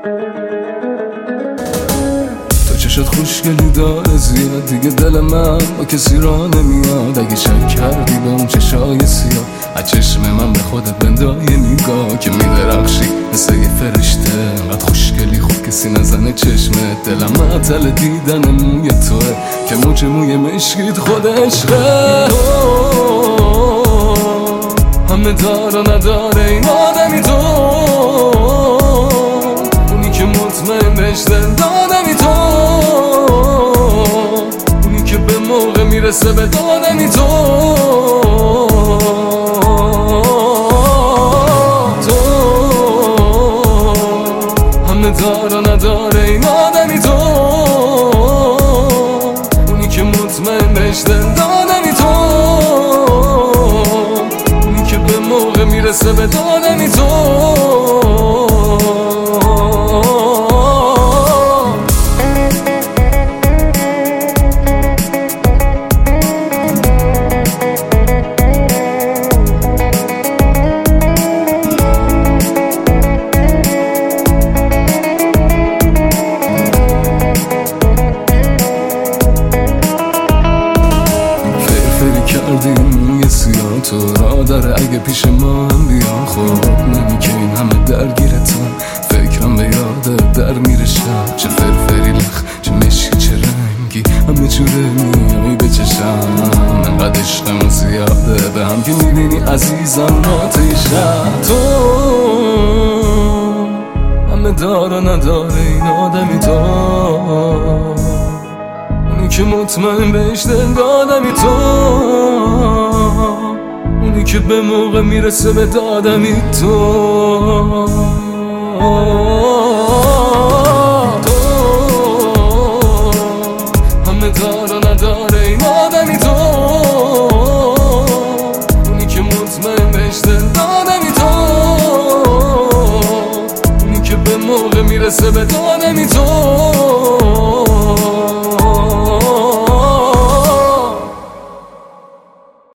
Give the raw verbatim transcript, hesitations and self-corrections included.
چشات خوشگلی داره زیاد، دیگه دل من با کسی را نمیاد. اگه شک کردی به اون چشای سیاه، از چشم من به خودت بندای نگاه که میدرخشی مثل یه فرشته. انقدر خوشگلی خوب کسی نزنه چشمت. دلم معطل دیدن موی توه که موج موی مشکیت خود عشقه. تو همه دار و نداره این آدمی، تو اونی که مطمئن بهش دل دادمی، تو اونی که به موقع میرسه به دادمی، تو تو همه دار و نداره این آدمی، تو اونی که مطمئن بهش دل دادمی، تو اونی که به موقع میرسه به دادمی، تو کردیم یه سیاه تو را داره اگه پیش ما هم بیا. خب نمی که این همه درگیرتم، فکرم به یادت در میره شب. چه فرفری لخ، چه مشکی، چه رنگی، همه جوره میایی به چشم. انقدر عشقمون زیاده به هم که میبینی عزیزم ناته شب. تو همه دار و نداره این آدمی، تو اونی که مطمئن بهش دل دادمی، تو اونی که به موقع میرسه به دادمی، تو تو همه دار و نداره این آدمی، تو اونی که مطمئن بهش دل دادمی، تو اونی که به موقع میرسه به دادمی، تو